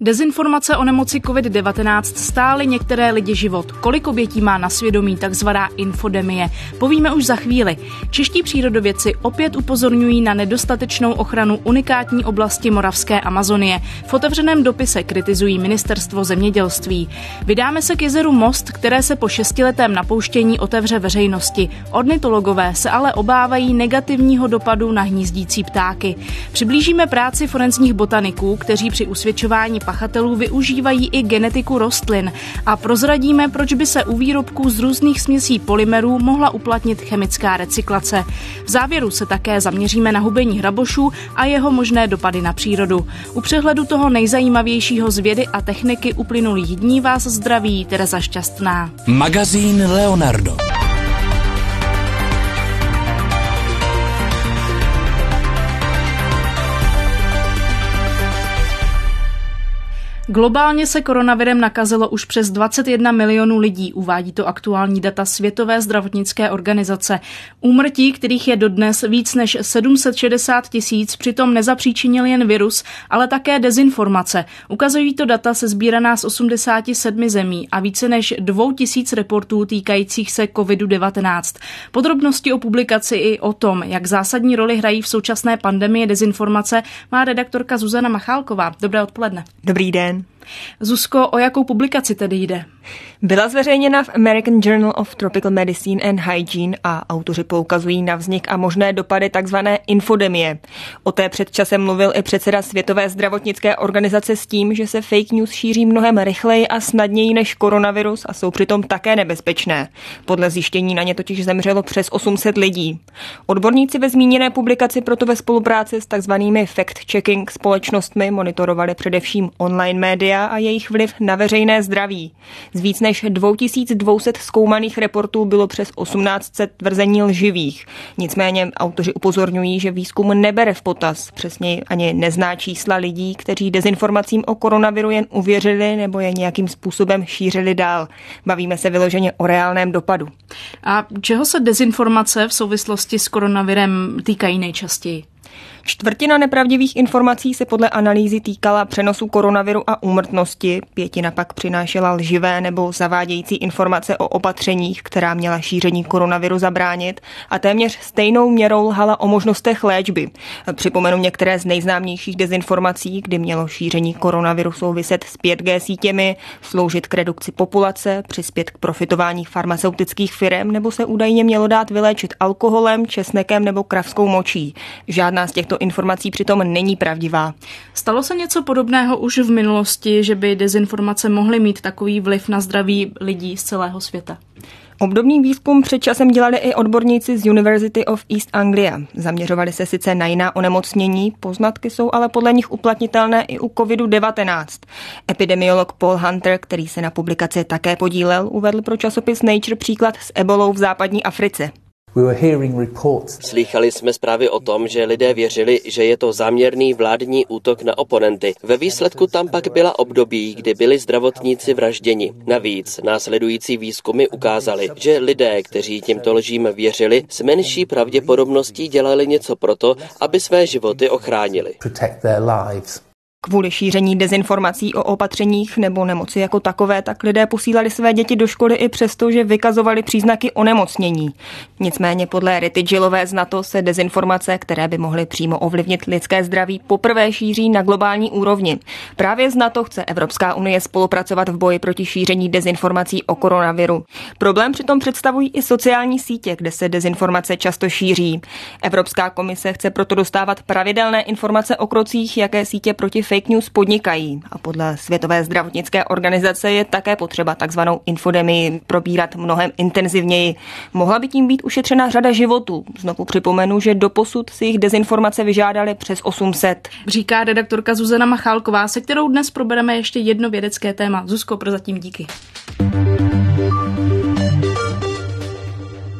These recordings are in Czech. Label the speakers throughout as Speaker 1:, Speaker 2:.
Speaker 1: Dezinformace o nemoci COVID-19 stály některé lidi život. Kolik obětí má na svědomí takzvaná infodemie? Povíme už za chvíli. Čeští přírodovědci opět upozorňují na nedostatečnou ochranu unikátní oblasti moravské Amazonie. V otevřeném dopise kritizují ministerstvo zemědělství. Vydáme se k jezeru Most, které se po 6letém napouštění otevře veřejnosti. Ornitologové se ale obávají negativního dopadu na hnízdící ptáky. Přiblížíme práci forenzních botaniků, kteří při usvědčování pachatelů využívají i genetiku rostlin a prozradíme, proč by se u výrobků z různých směsí polymerů mohla uplatnit chemická recyklace. V závěru se také zaměříme na hubení hrabošů a jeho možné dopady na přírodu. U přehledu toho nejzajímavějšího z vědy a techniky uplynulých dní vás zdraví Tereza Šťastná.
Speaker 2: Magazín Leonardo.
Speaker 1: Globálně se koronavirem nakazilo už přes 21 milionů lidí, uvádí to aktuální data Světové zdravotnické organizace. Úmrtí, kterých je dodnes víc než 760 000, přitom nezapříčinil jen virus, ale také dezinformace. Ukazují to data sesbíraná z 87 zemí a více než 2000 reportů týkajících se COVID-19. Podrobnosti o publikaci i o tom, jak zásadní roli hrají v současné pandemii dezinformace, má redaktorka Zuzana Machálková. Dobré odpoledne.
Speaker 3: Dobrý den.
Speaker 1: Zuzko, o jakou publikaci tedy jde?
Speaker 3: Byla zveřejněna v American Journal of Tropical Medicine and Hygiene a autoři poukazují na vznik a možné dopady tzv. Infodemie. O té před časem mluvil i předseda Světové zdravotnické organizace s tím, že se fake news šíří mnohem rychleji a snadněji než koronavirus a jsou přitom také nebezpečné. Podle zjištění na ně totiž zemřelo přes 800 lidí. Odborníci ve zmíněné publikaci proto ve spolupráci s takzvanými fact-checking společnostmi monitorovali především online média a jejich vliv na veřejné zdraví. Z víc než 2200 zkoumaných reportů bylo přes 1800 tvrzení lživých. Nicméně autoři upozorňují, že výzkum nebere v potaz, přesněji ani nezná čísla lidí, kteří dezinformacím o koronaviru jen uvěřili nebo je nějakým způsobem šířili dál. Bavíme se vyloženě o reálném dopadu.
Speaker 1: A čeho se dezinformace v souvislosti s koronavirem týkají nejčastěji?
Speaker 3: Čtvrtina nepravdivých informací se podle analýzy týkala přenosu koronaviru a úmrtnosti, pětina pak přinášela lživé nebo zavádějící informace o opatřeních, která měla šíření koronaviru zabránit a téměř stejnou měrou lhala o možnostech léčby. Připomenu některé z nejznámějších dezinformací, kdy mělo šíření koronaviru souviset s 5G sítěmi, sloužit k redukci populace, přispět k profitování farmaceutických firem nebo se údajně mělo dát vyléčit alkoholem, česnekem nebo kravskou močí. Žádná z těchto informací přitom není pravdivá.
Speaker 1: Stalo se něco podobného už v minulosti, že by dezinformace mohly mít takový vliv na zdraví lidí z celého světa?
Speaker 3: Obdobný výzkum před časem dělali i odborníci z University of East Anglia. Zaměřovali se sice na jiná onemocnění, poznatky jsou ale podle nich uplatnitelné i u COVID-19. Epidemiolog Paul Hunter, který se na publikaci také podílel, uvedl pro časopis Nature příklad s ebolou v západní Africe.
Speaker 4: Slýchali jsme zprávy o tom, že lidé věřili, že je to záměrný vládní útok na oponenty. Ve výsledku tam pak byla období, kdy byli zdravotníci vražděni. Navíc následující výzkumy ukázaly, že lidé, kteří těmto lžím věřili, s menší pravděpodobností dělali něco proto, aby své životy ochránili.
Speaker 3: Kvůli šíření dezinformací o opatřeních nebo nemoci jako takové, tak lidé posílali své děti do školy i přesto, že vykazovali příznaky onemocnění. Nicméně podle Rity Gillové z NATO se dezinformace, které by mohly přímo ovlivnit lidské zdraví, poprvé šíří na globální úrovni. Právě z NATO chce Evropská unie spolupracovat v boji proti šíření dezinformací o koronaviru. Problém přitom představují i sociální sítě, kde se dezinformace často šíří. Evropská komise chce proto dostávat pravidelné informace o krocích, jaké sítě proti fake news podnikají. A podle Světové zdravotnické organizace je také potřeba takzvanou infodemii probírat mnohem intenzivněji. Mohla by tím být ušetřena řada životů. Znovu připomenu, že doposud si jich dezinformace vyžádali přes 800.
Speaker 1: Říká redaktorka Zuzana Machálková, se kterou dnes probereme ještě jedno vědecké téma. Zuzko, prozatím díky.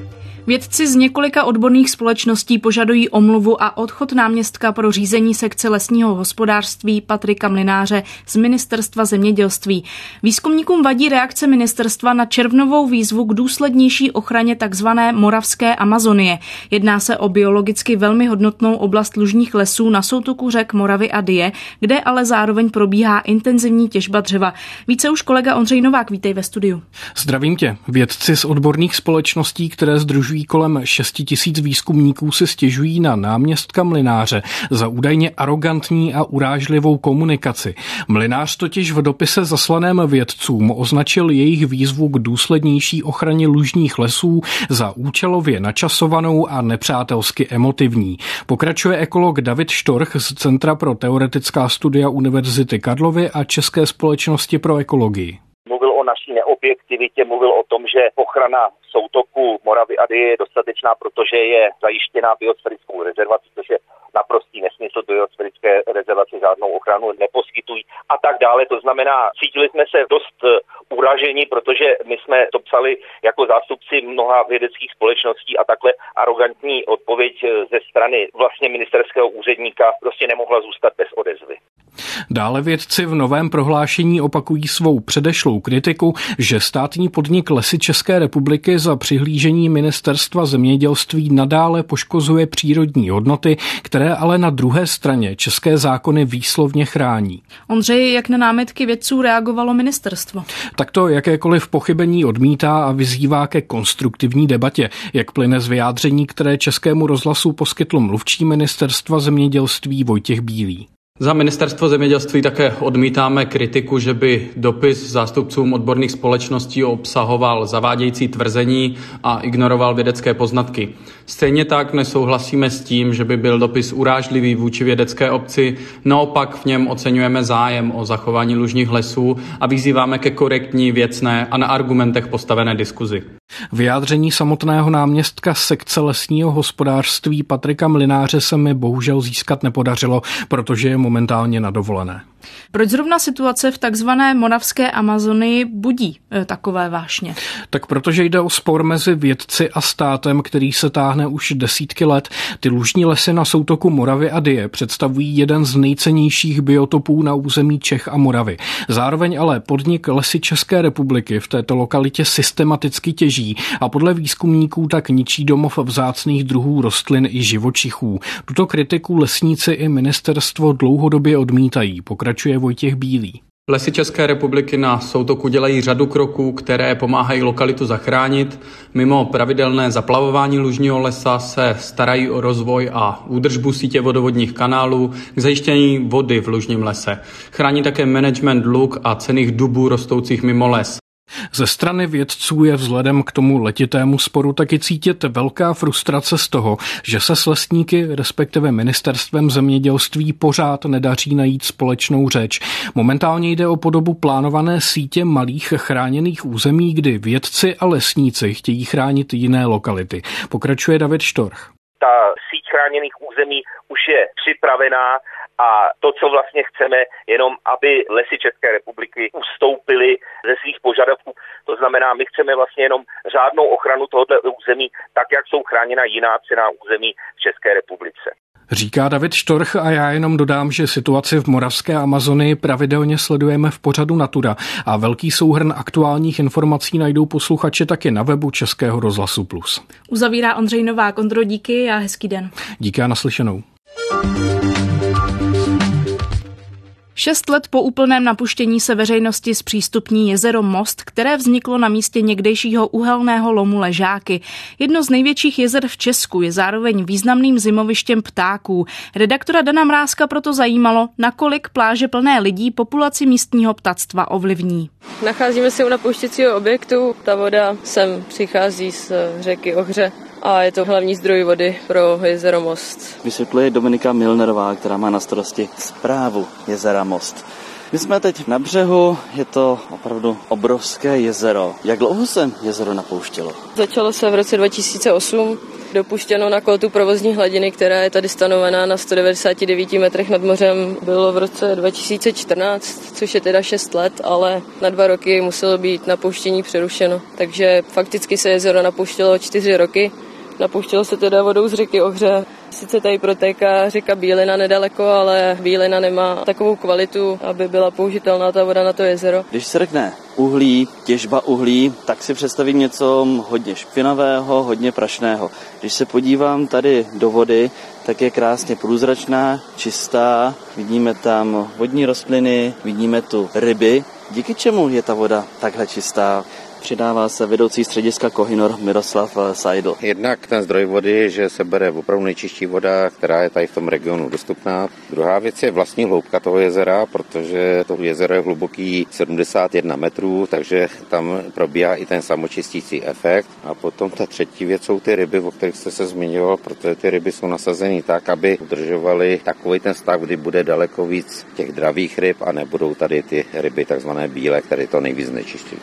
Speaker 1: Vědci z několika odborných společností požadují omluvu a odchod náměstka pro řízení sekce lesního hospodářství Patrika Mlynáře z Ministerstva zemědělství. Výzkumníkům vadí reakce ministerstva na červnovou výzvu k důslednější ochraně tzv. Moravské Amazonie. Jedná se o biologicky velmi hodnotnou oblast lužních lesů na soutoku řek Moravy a Dyje, kde ale zároveň probíhá intenzivní těžba dřeva. Více už kolega Ondřej Novák, vítej ve studiu.
Speaker 5: Zdravím tě. Vědci z odborných společností, které sdružují kolem 6 000 výzkumníků, si stěžují na náměstka Mlynáře za údajně arrogantní a urážlivou komunikaci. Mlynář totiž v dopise zaslaném vědcům označil jejich výzvu k důslednější ochraně lužních lesů za účelově načasovanou a nepřátelsky emotivní. Pokračuje ekolog David Štorch z Centra pro teoretická studia Univerzity Karlovy a České společnosti pro ekologii.
Speaker 6: Mluvil o naší neobjektivitě, mluvil o tom, že ochrana soutoku Moravy a Dyje je dostatečná, protože je zajištěná biosférickou rezervací, což je naprostý nesmysl. Biosférické rezervace žádnou ochranu neposkytují a tak dále. To znamená, cítili jsme se dost uraženi, protože my jsme to psali jako zástupci mnoha vědeckých společností a takhle arrogantní odpověď ze strany vlastně ministerského úředníka prostě nemohla zůstat bez odezvy.
Speaker 5: Dále vědci v novém prohlášení opakují svou předešlou kritiku, že státní podnik Lesy České republiky za přihlížení Ministerstva zemědělství nadále poškozuje přírodní hodnoty, které ale na druhé straně české zákony výslovně chrání.
Speaker 1: Ondřej, jak na námitky vědců reagovalo ministerstvo?
Speaker 5: Tak to jakékoliv pochybení odmítá a vyzývá ke konstruktivní debatě, jak plyne z vyjádření, které Českému rozhlasu poskytl mluvčí Ministerstva zemědělství Vojtěch Bílý.
Speaker 7: Za Ministerstvo zemědělství také odmítáme kritiku, že by dopis zástupcům odborných společností obsahoval zavádějící tvrzení a ignoroval vědecké poznatky. Stejně tak nesouhlasíme s tím, že by byl dopis urážlivý vůči vědecké obci, naopak v něm oceňujeme zájem o zachování lužních lesů a vyzýváme ke korektní, věcné a na argumentech postavené diskuzi.
Speaker 5: Vyjádření samotného náměstka sekce lesního hospodářství Patrika Mlynáře se mi bohužel získat nepodařilo, protože je momentálně na dovolené.
Speaker 1: Proč zrovna situace v takzvané Moravské Amazonii budí takové vášně?
Speaker 5: Tak protože jde o spor mezi vědci a státem, který se táhne už desítky let. Ty lužní lesy na soutoku Moravy a Dyje představují jeden z nejcennějších biotopů na území Čech a Moravy. Zároveň ale podnik Lesy České republiky v této lokalitě systematicky těží a podle výzkumníků tak ničí domov vzácných druhů rostlin i živočichů. Tuto kritiku lesníci i ministerstvo dlouhodobě odmítají, pokračuje Vojtěch Bílý.
Speaker 7: Lesy České republiky na soutoku dělají řadu kroků, které pomáhají lokalitu zachránit. Mimo pravidelné zaplavování lužního lesa se starají o rozvoj a údržbu sítě vodovodních kanálů k zajištění vody v lužním lese. Chrání také management luk a cenných dubů rostoucích mimo les.
Speaker 5: Ze strany vědců je vzhledem k tomu letitému sporu taky cítit velká frustrace z toho, že se s lesníky, respektive ministerstvem zemědělství, pořád nedaří najít společnou řeč. Momentálně jde o podobu plánované sítě malých chráněných území, kdy vědci a lesníci chtějí chránit jiné lokality. Pokračuje David Štorch.
Speaker 6: Ta síť chráněných území už je připravená a to, co vlastně chceme, jenom aby Lesy České republiky ustoupily ze svých požadavků. To znamená, my chceme vlastně jenom řádnou ochranu tohoto území, tak jak jsou chráněna jiná cenná území v České republice.
Speaker 5: Říká David Štorch a já jenom dodám, že situaci v Moravské Amazonii pravidelně sledujeme v pořadu Natura a velký souhrn aktuálních informací najdou posluchači taky na webu Českého rozhlasu Plus.
Speaker 1: Uzavírá Ondřej Novák. Ondro, díky a hezký den.
Speaker 5: Díky a naslyšenou.
Speaker 1: 6 let po úplném napuštění se veřejnosti zpřístupní jezero Most, které vzniklo na místě někdejšího uhelného lomu Ležáky. Jedno z největších jezer v Česku je zároveň významným zimovištěm ptáků. Redaktora Dana Mrázka proto zajímalo, nakolik pláže plné lidí populaci místního ptactva ovlivní.
Speaker 8: Nacházíme se u napouštěcího objektu. Ta voda sem přichází z řeky Ohře a je to hlavní zdroj vody pro jezero Most.
Speaker 9: Vysvětluje Dominika Milnerová, která má na starosti správu jezera Most. My jsme teď na břehu, je to opravdu obrovské jezero. Jak dlouho se jezero napouštělo?
Speaker 8: Začalo se v roce 2008, dopuštěno na kótu provozní hladiny, která je tady stanovená na 199 metrech nad mořem. Bylo v roce 2014, což je teda 6 let, ale na 2 roky muselo být napouštění přerušeno. Takže fakticky se jezero napouštělo 4 roky. Napouštělo se teda vodou z řeky Ohře. Sice tady protéká řeka Bílina nedaleko, ale Bílina nemá takovou kvalitu, aby byla použitelná ta voda na to jezero.
Speaker 9: Když se řekne uhlí, těžba uhlí, tak si představím něco hodně špinavého, hodně prašného. Když se podívám tady do vody, tak je krásně průzračná, čistá, vidíme tam vodní rostliny, vidíme tu ryby. Díky čemu je ta voda takhle čistá? Přidává se vedoucí střediska Kohinor Miroslav Seidl.
Speaker 10: Jednak ten zdroj vody, že se bere opravdu nejčistší voda, která je tady v tom regionu dostupná. Druhá věc je vlastní hloubka toho jezera, protože to jezero je hluboký 71 metrů, takže tam probíhá i ten samočistící efekt. A potom ta třetí věc jsou ty ryby, o kterých jste se zmiňoval, protože ty ryby jsou nasazeny tak, aby udržovaly takový ten stav, kdy bude daleko víc těch dravých ryb a nebudou tady ty ryby takzvané bílé, které to nejvíc znečišťují.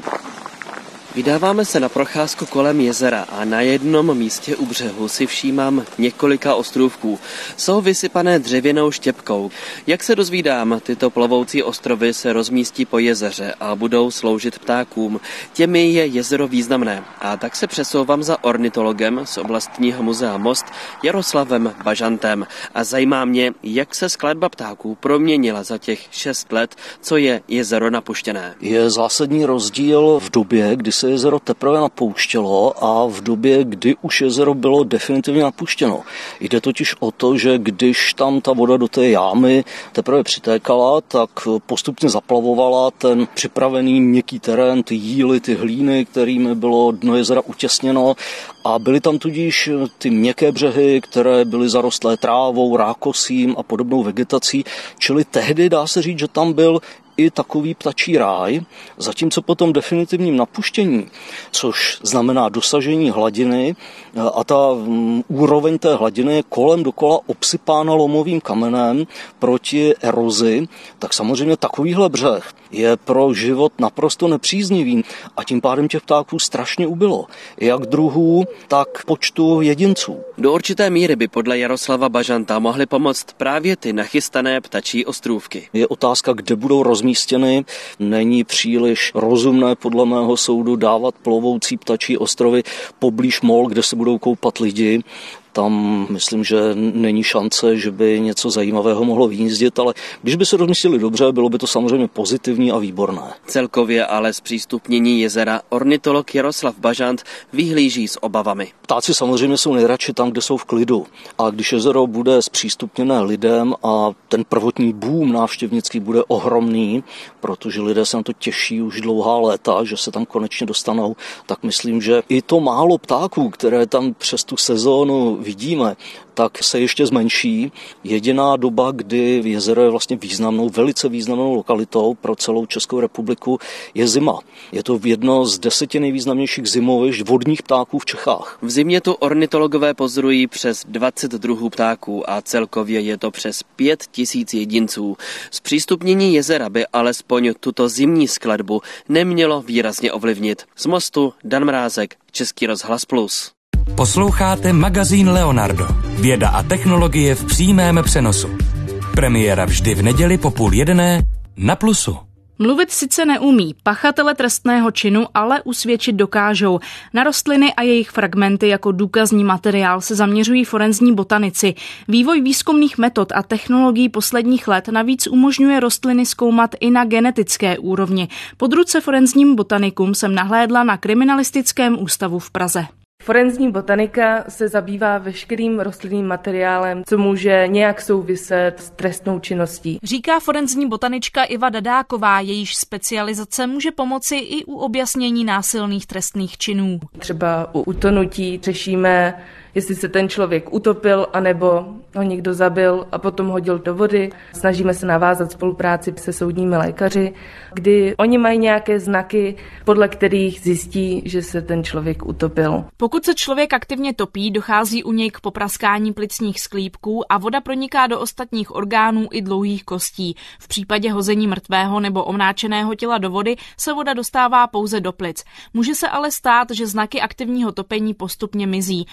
Speaker 4: Vydáváme se na procházku kolem jezera a na jednom místě u břehu si všímám několika ostrůvků. Jsou vysypané dřevěnou štěpkou. Jak se dozvídám, tyto plovoucí ostrovy se rozmístí po jezeře a budou sloužit ptákům. Těmi je jezero významné. A tak se přesouvám za ornitologem z oblastního muzea Most Jaroslavem Bažantem. A zajímá mě, jak se skladba ptáků proměnila za těch 6 let, co je jezero napuštěné.
Speaker 11: Je zásadní rozdíl v době, kdy se jezero teprve napouštělo a v době, kdy už jezero bylo definitivně napuštěno. Jde totiž o to, že když tam ta voda do té jámy teprve přitékala, tak postupně zaplavovala ten připravený měkký terén, ty jíly, ty hlíny, kterými bylo dno jezera utěsněno, a byly tam tudíž ty měkké břehy, které byly zarostlé trávou, rákosím a podobnou vegetací, čili tehdy dá se říct, že tam byl i takový ptačí ráj, zatímco po tom definitivním napuštění, což znamená dosažení hladiny, a ta úroveň té hladiny je kolem dokola obsypána lomovým kamenem proti erozi, tak samozřejmě takovýhle břeh je pro život naprosto nepříznivý a tím pádem těch ptáků strašně ubylo. Jak druhů, tak počtu jedinců.
Speaker 4: Do určité míry by podle Jaroslava Bažanta mohly pomoct právě ty nachystané ptačí ostrůvky.
Speaker 11: Je otázka, kde budou rozmístěny. Není příliš rozumné podle mého soudu dávat plovoucí ptačí ostrovy poblíž mol, kde se budou koupat lidi. Tam myslím, že není šance, že by něco zajímavého mohlo vyjíždět, ale když by se rozmístili dobře, bylo by to samozřejmě pozitivní a výborné.
Speaker 4: Celkově ale zpřístupnění jezera ornitolog Jaroslav Bažant vyhlíží s obavami.
Speaker 11: Ptáci samozřejmě jsou nejradši tam, kde jsou v klidu. A když jezero bude zpřístupněné lidem a ten prvotní boom návštěvnický bude ohromný, protože lidé se na to těší už dlouhá léta, že se tam konečně dostanou, tak myslím, že i to málo ptáků, které tam přes tu sezónu vidíme, tak se ještě zmenší. Jediná doba, kdy jezero je vlastně velice významnou lokalitou pro celou Českou republiku, je zima. Je to jedno z 10 nejvýznamnějších zimovišť vodních ptáků v Čechách.
Speaker 4: V zimě tu ornitologové pozorují přes 20 druhů ptáků a celkově je to přes 5 000 jedinců. Zpřístupnění jezera by alespoň tuto zimní skladbu nemělo výrazně ovlivnit. Z Mostu Dan Mrázek, Český rozhlas Plus.
Speaker 2: Posloucháte magazín Leonardo. Věda a technologie v přímém přenosu. Premiéra vždy v neděli po 12:30 na Plusu.
Speaker 1: Mluvit sice neumí, pachatele trestného činu ale usvědčit dokážou. Na rostliny a jejich fragmenty jako důkazní materiál se zaměřují forenzní botanici. Vývoj výzkumných metod a technologií posledních let navíc umožňuje rostliny zkoumat i na genetické úrovni. Pod ruce forenzním botanikům jsem nahlédla na Kriminalistickém ústavu v Praze.
Speaker 12: Forenzní botanika se zabývá veškerým rostlinným materiálem, co může nějak souviset s trestnou činností.
Speaker 1: Říká forenzní botanička Iva Dadáková, jejíž specializace může pomoci i u objasnění násilných trestných činů.
Speaker 12: Třeba u utonutí řešíme, jestli se ten člověk utopil, anebo ho někdo zabil a potom hodil do vody. Snažíme se navázat spolupráci se soudními lékaři, kdy oni mají nějaké znaky, podle kterých zjistí, že se ten člověk utopil.
Speaker 1: Pokud se člověk aktivně topí, dochází u něj k popraskání plicních sklípků a voda proniká do ostatních orgánů i dlouhých kostí. V případě hození mrtvého nebo omnáčeného těla do vody se voda dostává pouze do plic. Může se ale stát, že znaky aktivního topení postupně mizí. Na řadu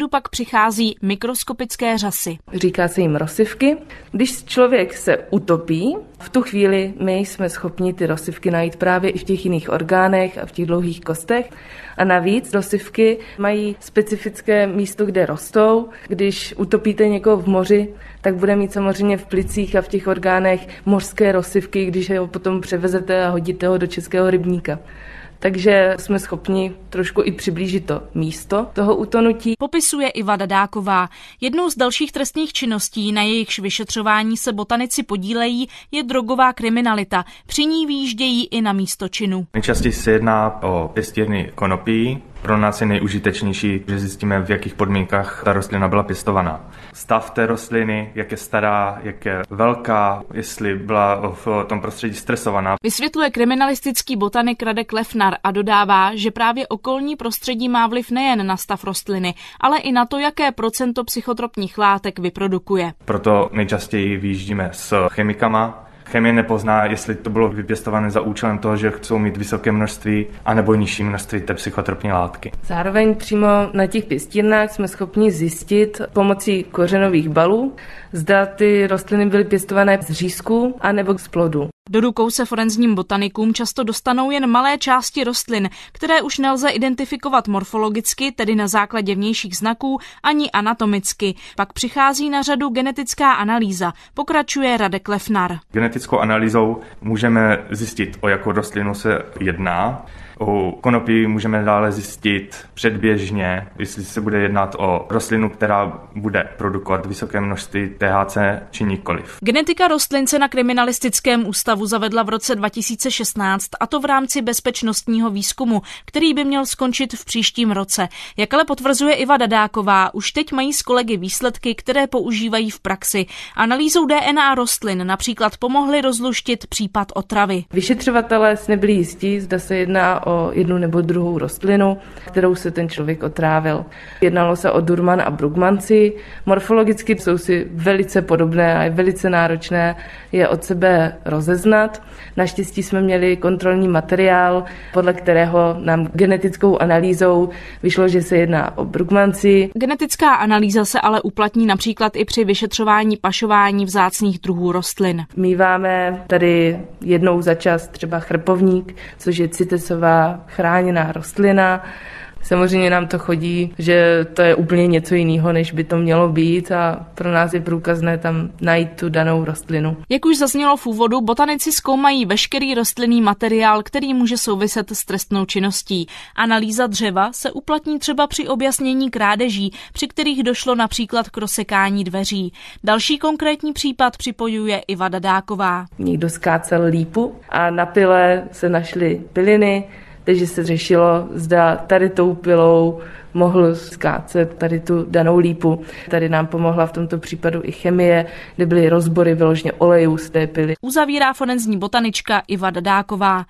Speaker 1: pak přichází mikroskopické řasy.
Speaker 12: Říká se jim rozsyvky. Když člověk se utopí, v tu chvíli my jsme schopni ty rozsyvky najít právě i v těch jiných orgánech a v těch dlouhých kostech. A navíc rozsyvky mají specifické místo, kde rostou. Když utopíte někoho v moři, tak bude mít samozřejmě v plicích a v těch orgánech mořské rozsyvky, když ho potom převezete a hodíte ho do českého rybníka. Takže jsme schopni trošku i přiblížit to místo toho utonutí.
Speaker 1: Popisuje Iva Dadáková. Jednou z dalších trestných činností, na jejichž vyšetřování se botanici podílejí, je drogová kriminalita. Při ní vyjíždějí i na místo činu.
Speaker 13: Nejčastěji se jedná o pěstírny konopí. Pro nás je nejužitečnější, že zjistíme, v jakých podmínkách ta rostlina byla pěstována. Stav té rostliny, jak je stará, jak je velká, jestli byla v tom prostředí stresovaná.
Speaker 1: Vysvětluje kriminalistický botanik Radek Lefnar a dodává, že právě okolní prostředí má vliv nejen na stav rostliny, ale i na to, jaké procento psychotropních látek vyprodukuje.
Speaker 13: Proto nejčastěji vyjíždíme s chemikama. Chemie nepozná, jestli to bylo vypěstované za účelem toho, že chcou mít vysoké množství anebo nižší množství té psychotropní látky.
Speaker 12: Zároveň přímo na těch pěstírnách jsme schopni zjistit pomocí kořenových balů, zda ty rostliny byly pěstované z řízku anebo z plodu.
Speaker 1: Do rukou se forenzním botanikům často dostanou jen malé části rostlin, které už nelze identifikovat morfologicky, tedy na základě vnějších znaků, ani anatomicky. Pak přichází na řadu genetická analýza, pokračuje Radek Lefnar.
Speaker 13: Genetickou analýzou můžeme zjistit, o jakou rostlinu se jedná. U konopí můžeme dále zjistit předběžně, jestli se bude jednat o rostlinu, která bude produkovat vysoké množství THC či nikoliv.
Speaker 1: Genetika rostlin se na kriminalistickém ústavu zavedla v roce 2016, a to v rámci bezpečnostního výzkumu, který by měl skončit v příštím roce. Jak ale potvrzuje Iva Dadáková, už teď mají s kolegy výsledky, které používají v praxi. Analýzou DNA rostlin například pomohly rozluštit případ otravy.
Speaker 12: Vyšetřovatelé si nebyli jistí, zda se jedná o jednu nebo druhou rostlinu, kterou se ten člověk otrávil. Jednalo se o Durman a Brugmanci. Morfologicky jsou si velice podobné a je velice náročné je od sebe rozeznat. Naštěstí jsme měli kontrolní materiál, podle kterého nám genetickou analýzou vyšlo, že se jedná o Brugmanci.
Speaker 1: Genetická analýza se ale uplatní například i při vyšetřování pašování vzácných druhů rostlin.
Speaker 12: Míváme tady jednou za čas třeba chrpovník, což je CITESová chráněná rostlina. Samozřejmě nám to chodí, že to je úplně něco jiného, než by to mělo být, a pro nás je průkazné tam najít tu danou rostlinu.
Speaker 1: Jak už zaznělo v úvodu, botanici zkoumají veškerý rostlinný materiál, který může souviset s trestnou činností. Analýza dřeva se uplatní třeba při objasnění krádeží, při kterých došlo například k rozsekání dveří. Další konkrétní případ připojuje Iva Dadáková.
Speaker 12: Někdo skácel lípu a na pile se našly piliny, takže se řešilo, zda tady tou pilou mohl skácet tady tu danou lípu. Tady nám pomohla v tomto případu i chemie, kde byly rozbory vyloženě olejů z té pily.
Speaker 1: Uzavírá forenzní botanička Iva Dadáková.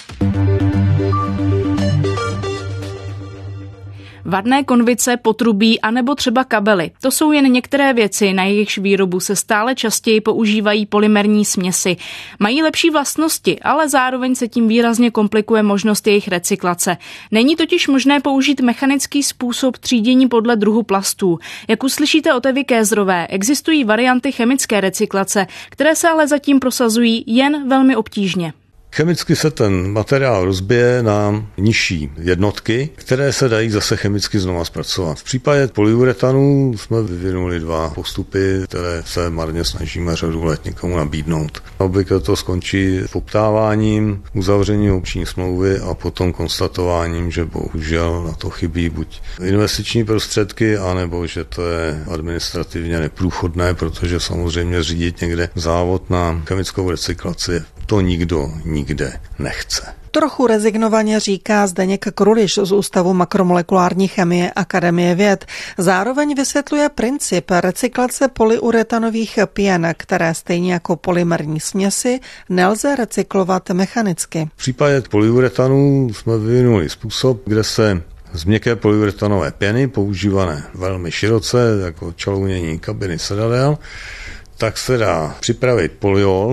Speaker 1: Vadné konvice, potrubí anebo třeba kabely. To jsou jen některé věci, na jejichž výrobu se stále častěji používají polymerní směsi. Mají lepší vlastnosti, ale zároveň se tím výrazně komplikuje možnost jejich recyklace. Není totiž možné použít mechanický způsob třídění podle druhu plastů. Jak uslyšíte od Evy Kézrové, existují varianty chemické recyklace, které se ale zatím prosazují jen velmi obtížně.
Speaker 14: Chemicky se ten materiál rozbije na nižší jednotky, které se dají zase chemicky znova zpracovat. V případě polyuretanu jsme vyvinuli 2 postupy, které se marně snažíme řadu let někomu nabídnout. Obvykle to skončí poptáváním, uzavřením opční smlouvy a potom konstatováním, že bohužel na to chybí buď investiční prostředky, anebo že to je administrativně neprůchodné, protože samozřejmě řídit někde závod na chemickou recyklaci to nikdo nikde nechce.
Speaker 15: Trochu rezignovaně říká Zdeněk Kruliš z Ústavu makromolekulární chemie Akademie věd. Zároveň vysvětluje princip recyklace polyuretanových pěn, které stejně jako polymerní směsi nelze recyklovat mechanicky.
Speaker 14: V případě polyuretanu jsme vyvinuli způsob, kde se z měkké polyuretanové pěny, používané velmi široce, jako čalounění kabiny sedadel, tak se dá připravit polyol,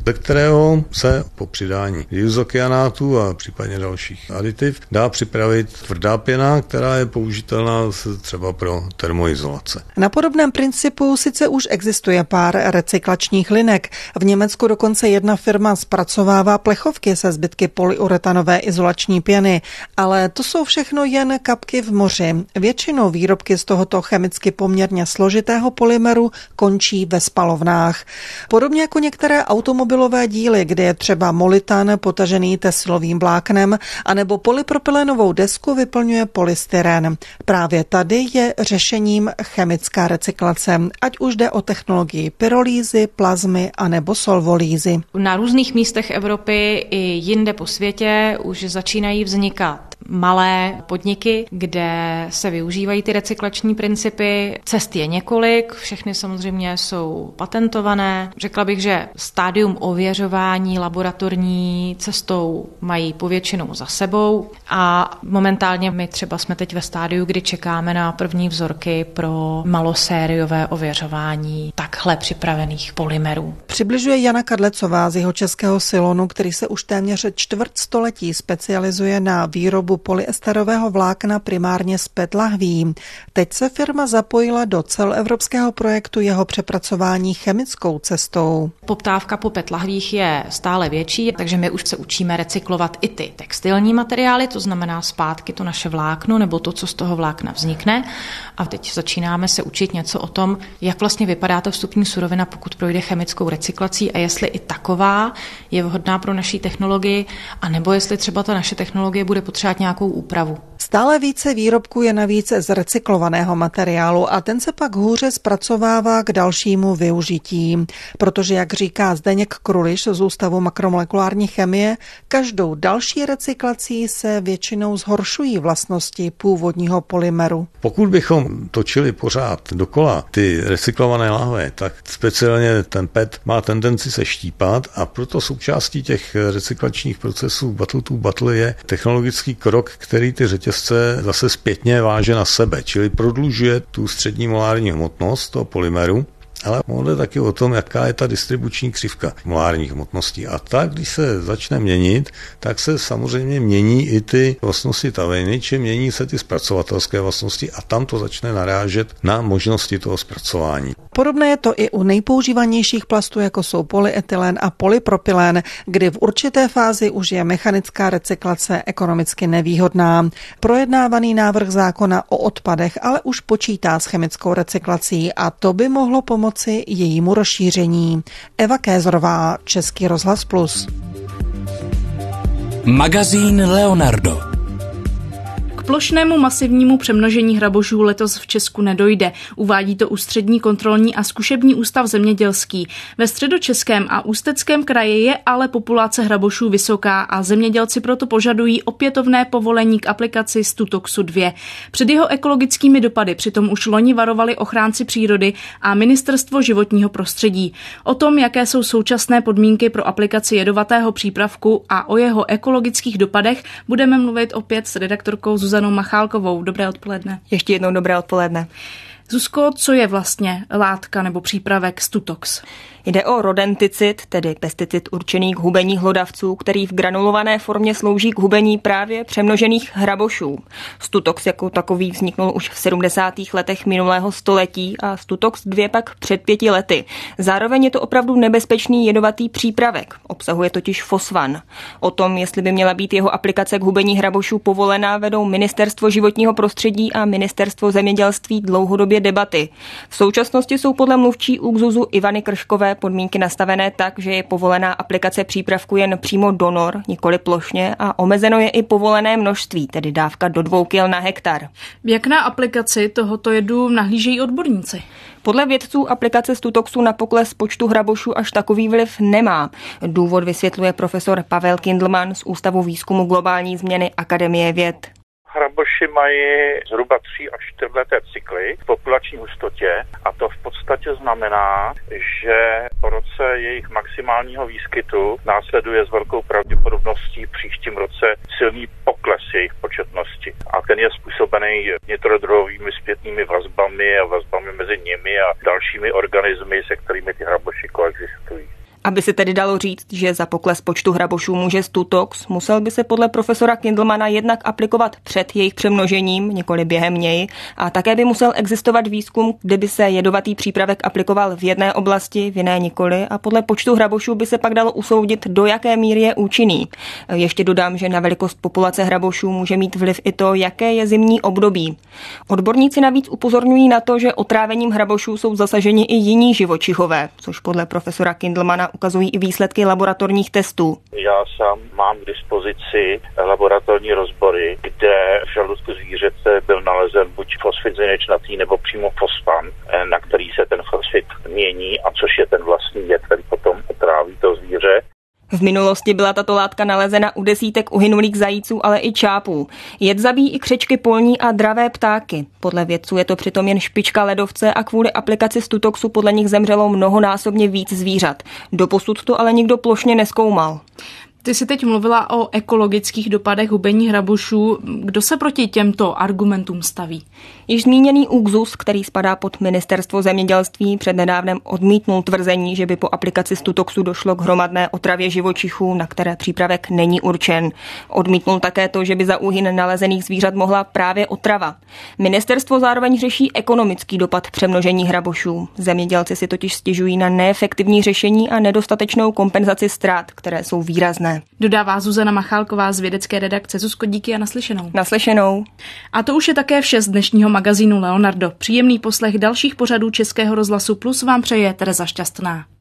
Speaker 14: ze kterého se po přidání izokyanatu a případně dalších aditiv dá připravit tvrdá pěna, která je použitelná třeba pro termoizolace.
Speaker 15: Na podobném principu sice už existuje pár recyklačních linek. V Německu dokonce jedna firma zpracovává plechovky se zbytky polyuretanové izolační pěny, ale to jsou všechno jen kapky v moři. Většinou výrobky z tohoto chemicky poměrně složitého polymeru končí ve spalovnách. Podobně jako některé automobilové díly, kde je třeba molitan potažený tesilovým vláknem, anebo polypropylenovou desku vyplňuje polystyren. Právě tady je řešením chemická recyklace, ať už jde o technologii pyrolízy, plazmy anebo solvolízy.
Speaker 16: Na různých místech Evropy i jinde po světě už začínají vznikat malé podniky, kde se využívají ty recyklační principy. Cest je několik, všechny samozřejmě jsou patentované. Řekla bych, že stádium ověřování laboratorní cestou mají povětšinou za sebou a momentálně my třeba jsme teď ve stádiu, kdy čekáme na první vzorky pro malosériové ověřování takhle připravených polymerů.
Speaker 15: Přibližuje Jana Kadlecová z Jihočeského Silonu, který se už téměř čtvrtstoletí specializuje na výrobu polyesterového vlákna primárně z PET lahví. Teď se firma zapojila do celoevropského projektu jeho přepracování chemickou cestou.
Speaker 16: Poptávka po PET lahvích je stále větší, takže my už se učíme recyklovat i ty textilní materiály, to znamená zpátky to naše vlákno nebo to, co z toho vlákna vznikne. A teď začínáme se učit něco o tom, jak vlastně vypadá ta vstupní surovina, pokud projde chemickou recyklací a jestli i taková je vhodná pro naší technologii, anebo jestli třeba ta naše technologie bude potřebovat nějakou úpravu.
Speaker 15: Stále více výrobků je navíc z recyklovaného materiálu a ten se pak hůře zpracovává k dalšímu využití. Protože, jak říká Zdeněk Kruliš z Ústavu makromolekulární chemie, každou další recyklací se většinou zhoršují vlastnosti původního polymeru.
Speaker 14: Pokud bychom točili pořád dokola ty recyklované lahve, tak speciálně ten PET má tendenci se štípat a proto součástí těch recyklačních procesů battle to battle je technologický krok, který ty řetězce zase zpětně váže na sebe, čili prodlužuje tu střední molární hmotnost toho polymeru, ale jde taky o tom, jaká je ta distribuční křivka molárních hmotností. A tak, když se začne měnit, tak se samozřejmě mění i ty vlastnosti taviny, či mění se ty zpracovatelské vlastnosti a tam to začne narážet na možnosti toho zpracování.
Speaker 15: Podobné je to i u nejpoužívanějších plastů, jako jsou polyetylen a polypropylen, kdy v určité fázi už je mechanická recyklace ekonomicky nevýhodná. Projednávaný návrh zákona o odpadech ale už počítá s chemickou recyklací a to by mohlo pomoci jejímu rozšíření. Eva Kézorová, Český rozhlas Plus.
Speaker 2: Magazín Leonardo.
Speaker 1: K plošnému masivnímu přemnožení hrabošů letos v Česku nedojde. Uvádí to Ústřední kontrolní a zkušební ústav zemědělský. Ve Středočeském a Ústeckém kraji je ale populace hrabošů vysoká a zemědělci proto požadují opětovné povolení k aplikaci Stutoxu 2. Před jeho ekologickými dopady přitom už loni varovali ochránci přírody a Ministerstvo životního prostředí. O tom, jaké jsou současné podmínky pro aplikaci jedovatého přípravku a o jeho ekologických dopadech, budeme mluvit opět s redaktorkou Zuzanou Machálkovou. Dobré odpoledne.
Speaker 3: Ještě jednou dobré odpoledne.
Speaker 1: Zuzko, co je vlastně látka nebo přípravek Stutox?
Speaker 3: Jde o rodenticid, tedy pesticid určený k hubení hlodavců, který v granulované formě slouží k hubení právě přemnožených hrabošů. Stutox jako takový vzniknul už v 70. letech minulého století a Stutox 2 pak před 5 lety. Zároveň je to opravdu nebezpečný jedovatý přípravek. Obsahuje totiž fosfan. O tom, jestli by měla být jeho aplikace k hubení hrabošů povolená, vedou Ministerstvo životního prostředí a Ministerstvo zemědělství dlouhodobě debaty. V současnosti jsou podle mluvčí ÚKZÚZu Ivany Krškové podmínky nastavené tak, že je povolená aplikace přípravku jen přímo do nor, nikoli plošně, a omezeno je i povolené množství, tedy dávka do 2 kg na hektar.
Speaker 1: Jak na aplikaci tohoto jedu nahlížejí odborníci?
Speaker 3: Podle vědců aplikace Stutoxu na pokles počtu hrabošů až takový vliv nemá. Důvod vysvětluje profesor Pavel Kindlman z Ústavu výzkumu globální změny Akademie věd.
Speaker 17: Hraboši mají zhruba 3 až 4 leté cykly v populační hustotě a to v podstatě znamená, že po roce jejich maximálního výskytu následuje s velkou pravděpodobností v příštím roce silný pokles jejich početnosti. A ten je způsobený vnitrodruhovými zpětnými vazbami a vazbami mezi nimi a dalšími organismy, se kterými ty hraboši koexistují.
Speaker 3: Aby se tedy dalo říct, že za pokles počtu hrabošů může Stutox, musel by se podle profesora Kindlemana jednak aplikovat před jejich přemnožením, nikoli během něj, a také by musel existovat výzkum, kde by se jedovatý přípravek aplikoval v jedné oblasti, v jiné nikoli, a podle počtu hrabošů by se pak dalo usoudit, do jaké míry je účinný. Ještě dodám, že na velikost populace hrabošů může mít vliv i to, jaké je zimní období. Odborníci navíc upozorňují na to, že otrávením hrabošů jsou zasaženi i jiní živočichové, což podle profesora Kindlemana ukazují i výsledky laboratorních testů.
Speaker 17: Já sám mám k dispozici laboratorní rozbory, kde v žaludku zvířete byl nalezen buď fosfid zinečnatý nebo přímo fosfan, na který se ten fosfid mění, a což je ten vlastní jed, který potom otráví to zvíře.
Speaker 3: V minulosti byla tato látka nalezena u desítek uhynulých zajíců, ale i čápů. Jed zabíjí i křečky polní a dravé ptáky. Podle vědců je to přitom jen špička ledovce a kvůli aplikaci Stutoxu podle nich zemřelo mnohonásobně víc zvířat. Doposud to ale nikdo plošně nezkoumal.
Speaker 1: Ty jsi teď mluvila o ekologických dopadech hubení hrabošů. Kdo se proti těmto argumentům staví?
Speaker 3: Již zmíněný ÚKZÚZ, který spadá pod Ministerstvo zemědělství, přednedávnem odmítnul tvrzení, že by po aplikaci Stutoxu došlo k hromadné otravě živočichů, na které přípravek není určen. Odmítnul také to, že by za úhyn nalezených zvířat mohla právě otrava. Ministerstvo zároveň řeší ekonomický dopad přemnožení hrabošů. Zemědělci si totiž stěžují na neefektivní řešení a nedostatečnou kompenzaci ztrát, které jsou výrazné.
Speaker 1: Dodává Zuzana Machálková z vědecké redakce. Zuzko, díky a naslyšenou.
Speaker 3: Naslyšenou.
Speaker 1: A to už je také vše z dnešního magazínu Leonardo. Příjemný poslech dalších pořadů Českého rozhlasu Plus vám přeje Tereza Šťastná.